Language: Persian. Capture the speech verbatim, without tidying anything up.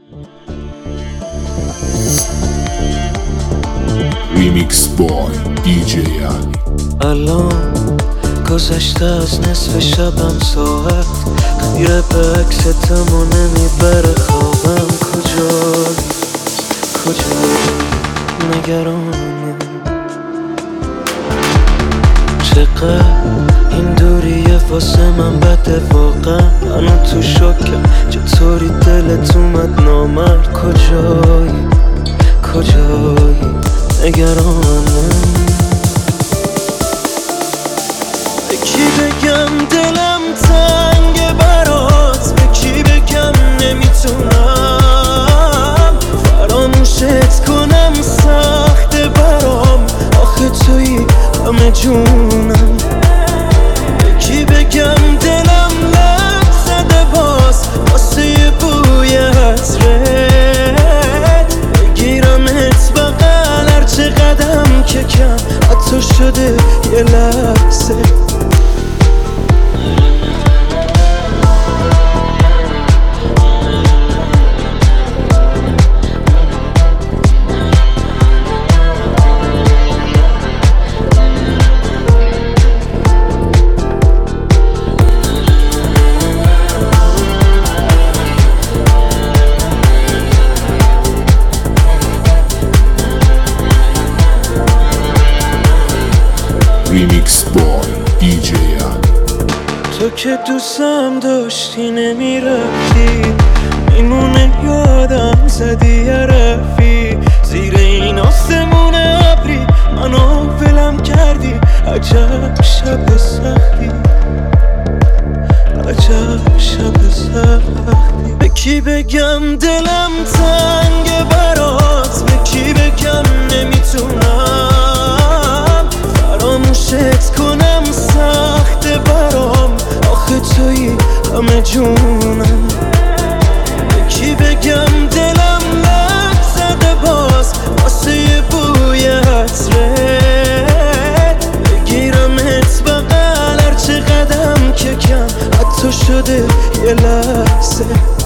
ریمیکس بای دی جی علی. الان گذشته از نصف شبم ساعت، خیره به عکستمو نمیبره خوابم. کجایی کجایی نگرانم، چقدر این دوریه واسه من بده واقعا. منو تو شوکم چطوری دلت اومد نامرد. کجایی کجایی نگرانم، به کی بگم دلم تنگه برات، به کی بگم نمیتونم فراموشت کنم، سخته برام آخه توی همه جونم. به کی بگم دلم لب زده باز واسه یه بوی عطرت، بگیرمت بغل هرچه قدم که کم حتی شده یه لحظه. ریمیکس بای دی جی علی. تو که دوستم داشتی نمیرفتی، میمونه یادم زدی یه رفی، زیر این آسمون ابری منو ولم کردی. عجب شب سختی، عجب شب سختی. به کی بگم دلم تنگه برات، به کی بگم نمیتونم فراموشت کنم، سخته برام آخه توی همه جونم. به کی بگم دلم لب زده باز واسه یه بوی عطرت، بگیرمت بغل هرچه قدم که کم حتی شده یه لحظه.